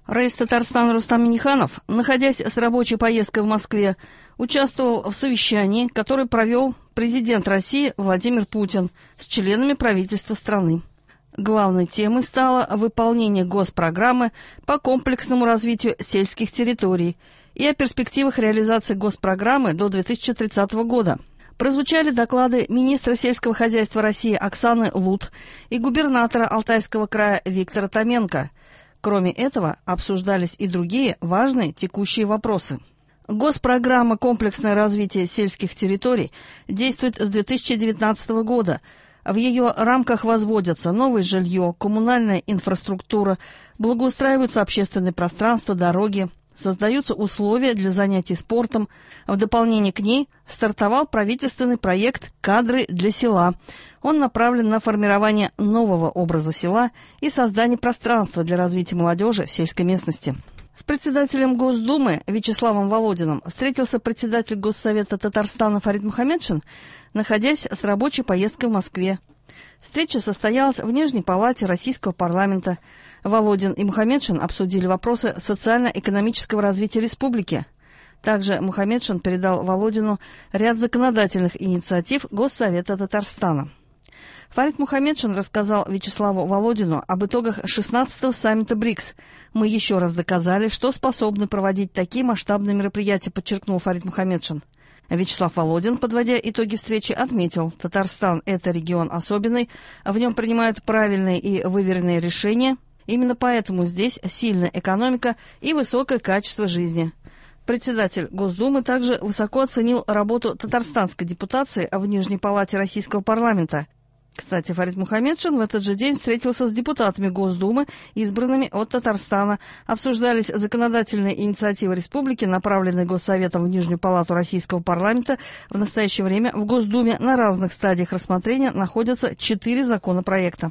Раис Татарстана Рустам Минниханов, находясь с рабочей поездкой в Москве, участвовал в совещании, которое провел президент России Владимир Путин с членами правительства страны. Главной темой стало выполнение госпрограммы по комплексному развитию сельских территорий и о перспективах реализации госпрограммы до 2030 года. Прозвучали доклады министра сельского хозяйства России Оксаны Лут и губернатора Алтайского края Виктора Томенко. Кроме этого, обсуждались и другие важные текущие вопросы. Госпрограмма «Комплексное развитие сельских территорий» действует с 2019 года. В ее рамках возводятся новое жилье, коммунальная инфраструктура, благоустраиваются общественные пространства, дороги, создаются условия для занятий спортом. В дополнение к ней стартовал правительственный проект «Кадры для села». Он направлен на формирование нового образа села и создание пространства для развития молодежи в сельской местности. С председателем Госдумы Вячеславом Володиным встретился председатель Госсовета Татарстана Фарид Мухаммедшин, находясь с рабочей поездкой в Москве. Встреча состоялась в Нижней палате Российского парламента. Володин и Мухаммедшин обсудили вопросы социально-экономического развития республики. Также Мухаммедшин передал Володину ряд законодательных инициатив Госсовета Татарстана. Фарид Мухаммедшин рассказал Вячеславу Володину об итогах 16-го саммита БРИКС. «Мы еще раз доказали, что способны проводить такие масштабные мероприятия», подчеркнул Фарид Мухаммедшин. Вячеслав Володин, подводя итоги встречи, отметил: Татарстан – это регион особенный, в нем принимают правильные и выверенные решения. Именно поэтому здесь сильная экономика и высокое качество жизни. Председатель Госдумы также высоко оценил работу татарстанской депутации в Нижней палате Российского парламента. Кстати, Фарид Мухаммедшин в этот же день встретился с депутатами Госдумы, избранными от Татарстана. Обсуждались законодательные инициативы республики, направленные Госсоветом в Нижнюю палату Российского парламента. В настоящее время в Госдуме на разных стадиях рассмотрения находятся 4 законопроекта.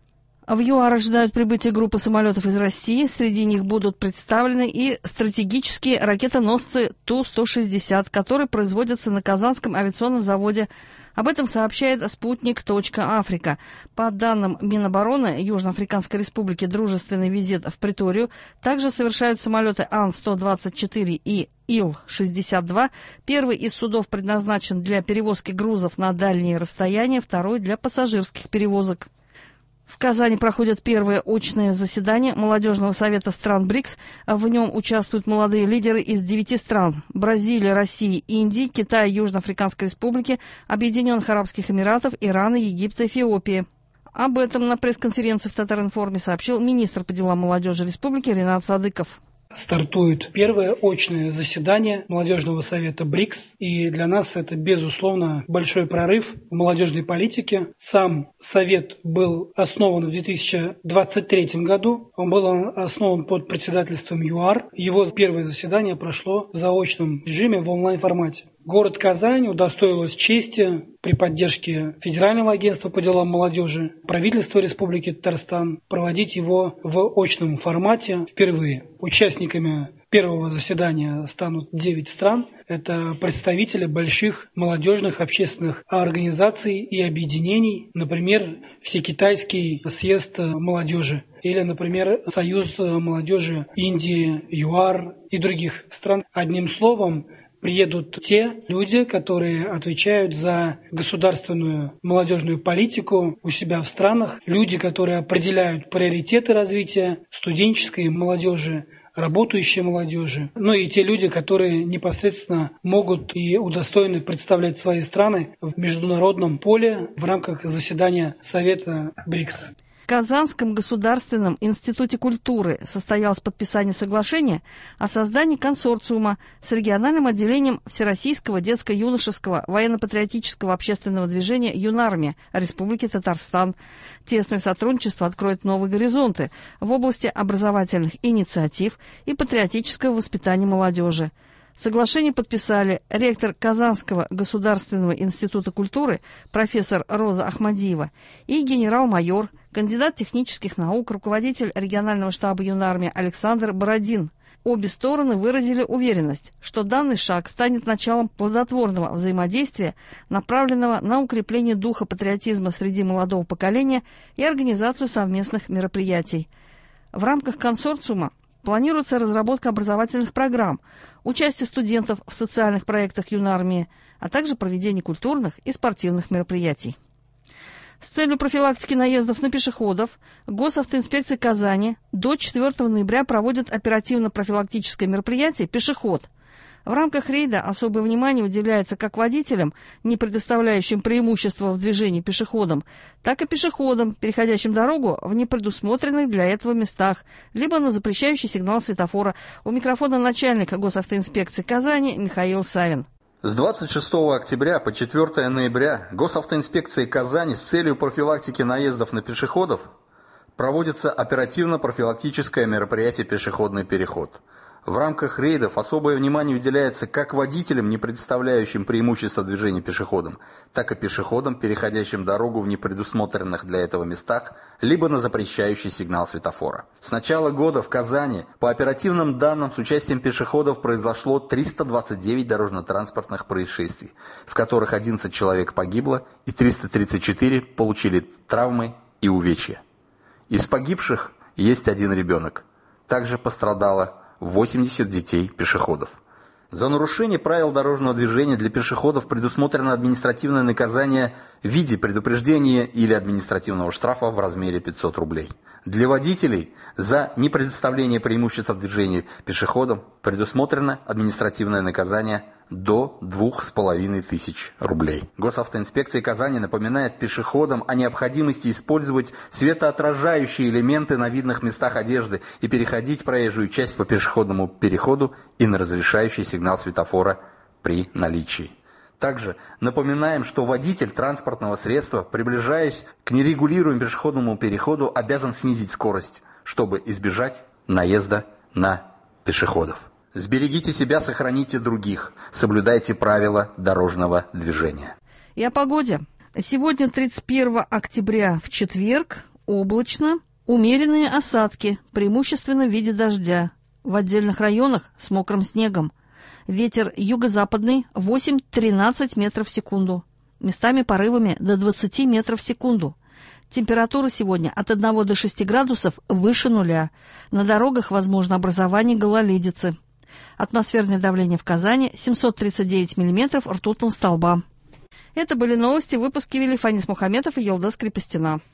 В ЮАР ожидают прибытия группы самолетов из России. Среди них будут представлены и стратегические ракетоносцы Ту-160, которые производятся на Казанском авиационном заводе. Об этом сообщает Спутник.Африка. По данным Минобороны Южноафриканской Республики, дружественный визит в Преторию также совершают самолеты Ан-124 и Ил-62. Первый из судов предназначен для перевозки грузов на дальние расстояния, второй для пассажирских перевозок. В Казани проходит первое очное заседание Молодежного совета стран БРИКС. В нем участвуют молодые лидеры из 9 стран – Бразилии, России, Индии, Китая, Южноафриканской Республики, Объединенных Арабских Эмиратов, Ирана, Египта, Эфиопии. Об этом на пресс-конференции в Татаринформе сообщил министр по делам молодежи республики Ринат Садыков. Стартует первое очное заседание Молодежного совета БРИКС, и для нас это, безусловно, большой прорыв в молодежной политике. Сам совет был основан в 2023 году, он был основан под председательством ЮАР. Его первое заседание прошло в заочном режиме в онлайн-формате. Город Казань удостоилась чести при поддержке Федерального агентства по делам молодежи, правительства Республики Татарстан проводить его в очном формате впервые. Участниками первого заседания станут 9 стран. Это представители больших молодежных общественных организаций и объединений, например, Всекитайский съезд молодежи или, например, Союз молодежи Индии, ЮАР и других стран. Одним словом, приедут те люди, которые отвечают за государственную молодежную политику у себя в странах, люди, которые определяют приоритеты развития студенческой молодежи, работающей молодежи, ну и те люди, которые непосредственно могут и удостоены представлять свои страны в международном поле в рамках заседания Совета БРИКС. В Казанском государственном институте культуры состоялось подписание соглашения о создании консорциума с региональным отделением Всероссийского детско-юношеского военно-патриотического общественного движения «Юнармия» Республики Татарстан. Тесное сотрудничество откроет новые горизонты в области образовательных инициатив и патриотического воспитания молодежи. Соглашение подписали ректор Казанского государственного института культуры профессор Роза Ахмадиева и генерал-майор, кандидат технических наук, руководитель регионального штаба Юнармии Александр Бородин. Обе стороны выразили уверенность, что данный шаг станет началом плодотворного взаимодействия, направленного на укрепление духа патриотизма среди молодого поколения и организацию совместных мероприятий. В рамках консорциума планируется разработка образовательных программ, участие студентов в социальных проектах юнармии, а также проведение культурных и спортивных мероприятий. С целью профилактики наездов на пешеходов Госавтоинспекция Казани до 4 ноября проводит оперативно-профилактическое мероприятие «Пешеход». В рамках рейда особое внимание уделяется как водителям, не предоставляющим преимущества в движении пешеходам, так и пешеходам, переходящим дорогу в непредусмотренных для этого местах, либо на запрещающий сигнал светофора. У микрофона начальника Госавтоинспекции Казани Михаил Савин. С 26 октября по 4 ноября Госавтоинспекцией Казани с целью профилактики наездов на пешеходов проводится оперативно-профилактическое мероприятие «Пешеходный переход». В рамках рейдов особое внимание уделяется как водителям, не предоставляющим преимущества движения пешеходам, так и пешеходам, переходящим дорогу в непредусмотренных для этого местах, либо на запрещающий сигнал светофора. С начала года в Казани по оперативным данным с участием пешеходов произошло 329 дорожно-транспортных происшествий, в которых 11 человек погибло и 334 получили травмы и увечья. Из погибших есть один ребенок. Также пострадало 80 детей-пешеходов. За нарушение правил дорожного движения для пешеходов предусмотрено административное наказание в виде предупреждения или административного штрафа в размере 500 рублей. Для водителей за непредоставление преимущества в движении пешеходам предусмотрено административное наказание до 2500 рублей. Госавтоинспекция Казани напоминает пешеходам о необходимости использовать светоотражающие элементы на видных местах одежды и переходить проезжую часть по пешеходному переходу и на разрешающий сигнал светофора при наличии. Также напоминаем, что водитель транспортного средства, приближаясь к нерегулируемому пешеходному переходу, обязан снизить скорость, чтобы избежать наезда на пешеходов. Сберегите себя, сохраните других, соблюдайте правила дорожного движения. И о погоде. Сегодня, 31 октября, в четверг, облачно, умеренные осадки, преимущественно в виде дождя. В отдельных районах с мокрым снегом. Ветер юго-западный 8-13 метров в секунду. Местами порывами до 20 метров в секунду. Температура сегодня от 1 до 6 градусов выше нуля. На дорогах возможно образование гололедицы. Атмосферное давление в Казани 739 миллиметров ртутного столба. Это были новости. Выпуски вели Фанис Мухаметов и Елдас Крепостина.